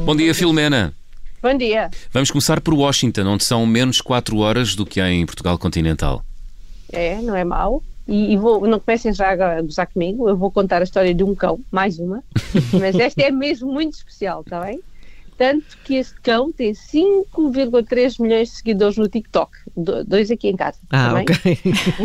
Bom dia, Filomena. Bom dia. Vamos começar por Washington, onde são menos 4 horas do que em Portugal continental. Não é mau. E não comecem já a gozar comigo, eu vou contar a história de um cão, mais uma, mas esta é mesmo muito especial, está bem? Tanto que este cão tem 5,3 milhões de seguidores no TikTok, 2 aqui em casa. Ok.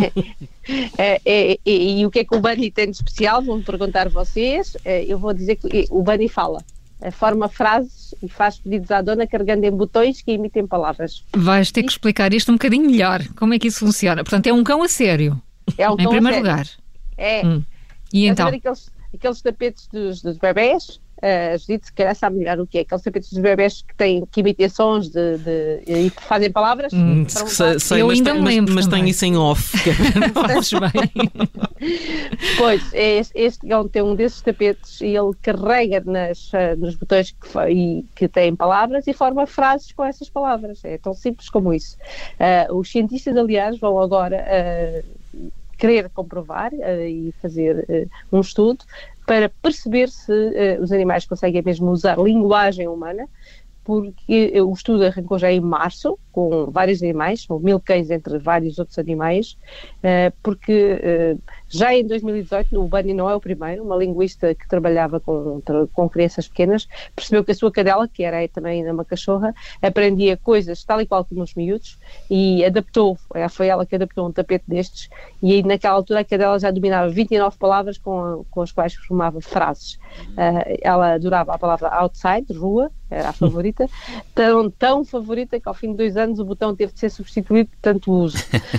E o que é que o Bunny tem de especial? Vão-me perguntar vocês. Eu vou dizer que o Bunny fala, forma frases e faz pedidos à dona carregando em botões que imitem palavras. Vais ter que explicar isto um bocadinho melhor, como é que isso funciona. Portanto, é um cão a sério. É um cão em primeiro sério. lugar. E então? Aqueles tapetes dos bebés, a Judite se calhar sabe melhor o que é. Aqueles tapetes dos bebés que emitem sons e que fazem palavras. Sei, eu mas ainda me lembro. Mas tenho isso em off. Fazes bem. Pois, este cão tem um desses tapetes e ele carrega nos botões que têm palavras e forma frases com essas palavras. É tão simples como isso. Os cientistas, aliás, vão agora querer comprovar e fazer um estudo para perceber se os animais conseguem mesmo usar linguagem humana, porque o estudo arrancou já em março, com vários animais, são 1000 cães entre vários outros animais, porque já em 2018, o Bunny não é o primeiro, uma linguista que trabalhava com crianças pequenas, percebeu que a sua cadela, que era também ainda uma cachorra, aprendia coisas tal e qual como os miúdos e foi ela que adaptou um tapete destes, e aí naquela altura a cadela já dominava 29 palavras com as quais formava frases. Ela adorava a palavra outside, rua, era a favorita, tão favorita que ao fim de 2 anos o botão teve de ser substituído por tanto uso.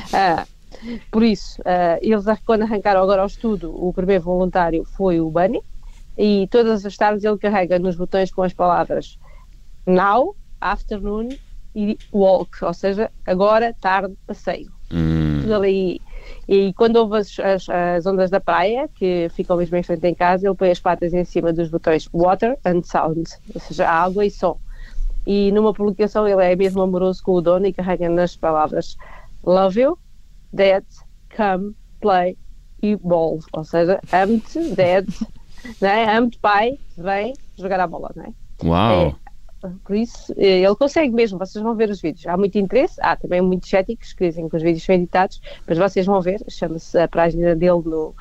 Por isso, eles quando arrancaram agora ao estudo, o primeiro voluntário foi o Bunny, e todas as tardes ele carrega nos botões com as palavras now, afternoon e walk, ou seja, agora, tarde, passeio. Tudo ali. E quando houve as ondas da praia, que ficam mesmo em frente em casa, ele põe as patas em cima dos botões water and sound, ou seja, água e som. E numa publicação ele é mesmo amoroso com o dono e carrega nas palavras love you, dad, come, play e ball, ou seja, amo-te, dad, né? Amo-te, pai, vem jogar a bola, não é? Uau! Por isso, ele consegue mesmo, vocês vão ver os vídeos. Há muito interesse, há também muitos céticos que dizem que os vídeos são editados, mas vocês vão ver, chama-se a página dele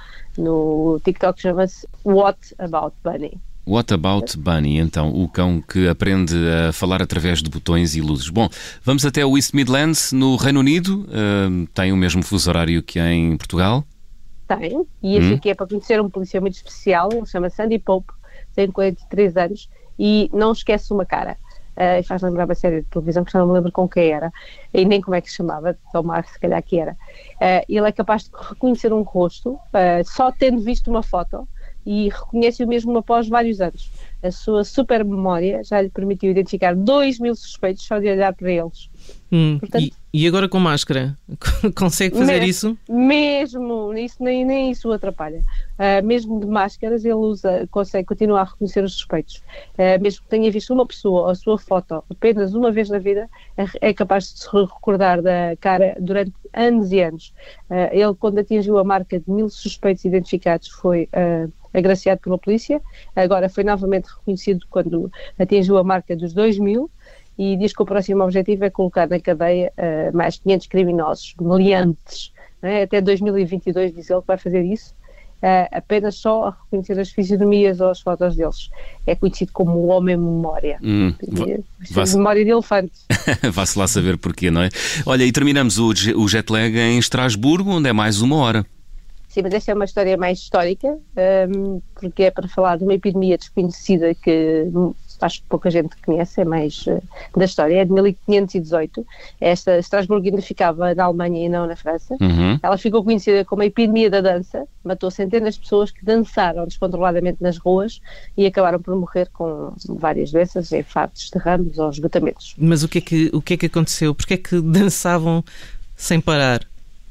no TikTok, chama-se What About Bunny. What About Bunny, então, o cão que aprende a falar através de botões e luzes. Bom, vamos até o East Midlands, no Reino Unido. Tem o mesmo fuso horário que em Portugal? Tem, e este aqui é para conhecer um policial muito especial, ele chama-se Andy Pope, tem 43 anos e não esquece uma cara. E faz lembrar uma série de televisão que já não me lembro com quem era, e nem como é que se chamava, Tomar, se calhar que era. Ele é capaz de reconhecer um rosto, só tendo visto uma foto, e reconhece-o mesmo após vários anos. A sua super memória já lhe permitiu identificar 2.000 suspeitos só de olhar para eles. Portanto, e agora com máscara? Consegue fazer isso? Mesmo, isso, nem isso o atrapalha. Mesmo de máscaras ele consegue continuar a reconhecer os suspeitos. Mesmo que tenha visto uma pessoa ou a sua foto apenas uma vez na vida, é capaz de se recordar da cara durante anos e anos. Ele, quando atingiu a marca de 1.000 suspeitos identificados, foi agraciado pela polícia. Agora foi novamente reconhecido quando atingiu a marca dos 2.000 e diz que o próximo objetivo é colocar na cadeia mais 500 criminosos, meliantes. Né? Até 2022 diz ele que vai fazer isso, apenas só a reconhecer as fisionomias ou as fotos deles. É conhecido como o homem-memória. Memória de elefante. Vá-se lá saber porquê, não é? Olha, e terminamos o jet lag em Estrasburgo, onde é mais 1 hora. Sim, mas esta é uma história mais histórica, porque é para falar de uma epidemia desconhecida que acho que pouca gente conhece, é mais da história, é de 1518. Esta Estrasburgo ainda ficava na Alemanha e não na França. Ela ficou conhecida como a epidemia da dança, matou centenas de pessoas que dançaram descontroladamente nas ruas e acabaram por morrer com várias doenças, infartos, derrames ou esgotamentos. Mas o que é que aconteceu? Porquê é que dançavam sem parar?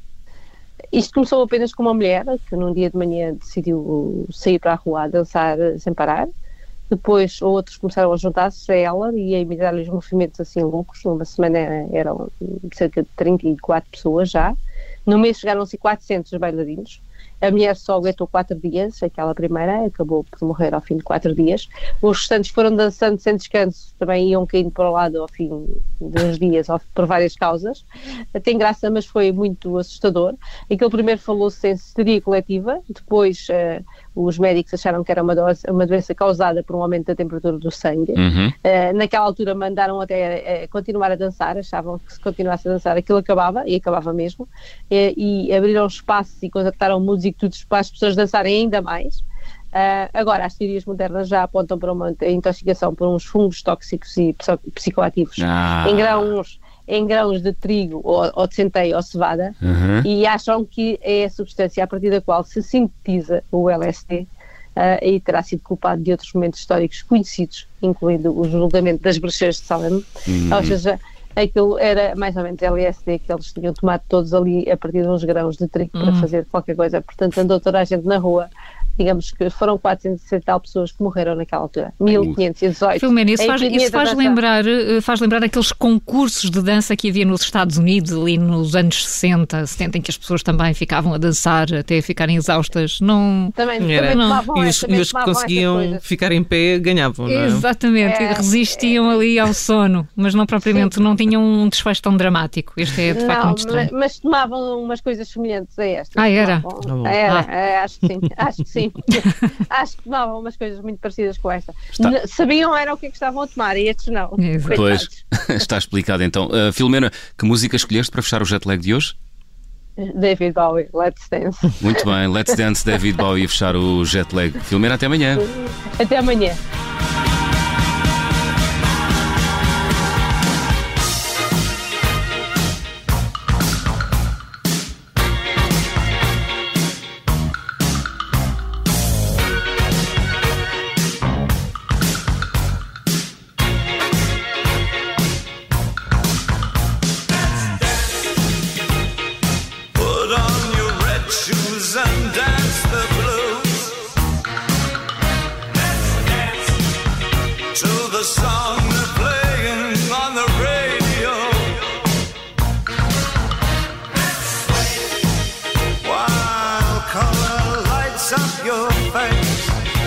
Isto começou apenas com uma mulher que num dia de manhã decidiu sair para a rua a dançar sem parar. Depois outros começaram a juntar-se a ela e a imitar-lhe os movimentos assim loucos. Numa semana eram cerca de 34 pessoas já. No mês chegaram-se 400 bailarinos A mulher só aguentou 4 dias, aquela primeira acabou por morrer ao fim de 4 dias. Os restantes foram dançando sem descanso, também iam caindo para o lado ao fim dos dias, por várias causas. Tem graça, mas foi muito assustador. Aquele primeiro falou-se em histeria coletiva, depois os médicos acharam que era uma doença causada por um aumento da temperatura do sangue. Naquela altura mandaram até continuar a dançar, achavam que se continuasse a dançar aquilo acabava, e acabava mesmo, e abriram espaços e contactaram músicos para as pessoas dançarem ainda mais. Agora, as teorias modernas já apontam para uma intoxicação por uns fungos tóxicos e psicoativos em grãos de trigo ou de centeio ou cevada, e acham que é a substância a partir da qual se sintetiza o LSD, e terá sido culpado de outros momentos históricos conhecidos, incluindo o julgamento das bruxas de Salem. Ou seja, aquilo era mais ou menos LSD que eles tinham tomado todos ali a partir de uns grãos de trigo para fazer qualquer coisa. Portanto, andou toda a gente na rua. Digamos que foram 460 tal pessoas que morreram naquela altura. 1518. Filomena, isso faz lembrar aqueles concursos de dança que havia nos Estados Unidos, ali nos anos 60, 70, em que as pessoas também ficavam a dançar até ficarem exaustas. Não... Também e os que conseguiam ficar em pé ganhavam, não é? Exatamente, resistiam ali ao sono, mas não propriamente, não tinham um desfecho tão dramático. Este é de facto muito estranho. Mas tomavam umas coisas semelhantes a estas. Era? Acho que sim. Acho que tomavam umas coisas muito parecidas com esta. Sabiam era o que estavam a tomar e estes não. Pois, está explicado então. Filomena, que música escolheste para fechar o jet lag de hoje? David Bowie, Let's Dance. Muito bem, Let's Dance, David Bowie, a fechar o jet lag. Filomena, até amanhã. Até amanhã. And dance the blues. To the song they're playing on the radio. While color lights up your face.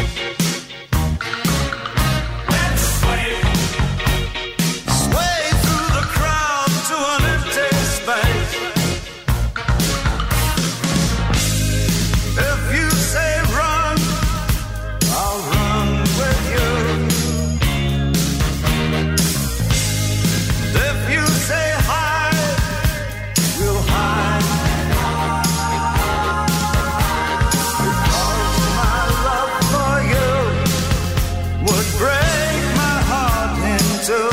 Sway through the crowd to an empty space. If you say run, I'll run with you. If you say hide, we'll hide. Because my love for you would break my heart in two.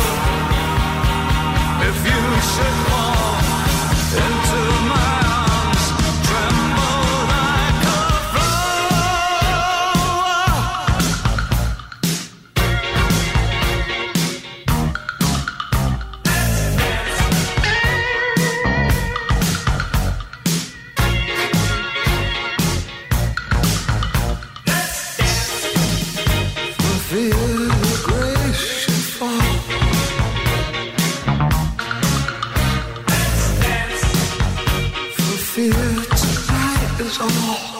If you should fall into my arms, tremble like a fear the grace should fall. For fear tonight is all.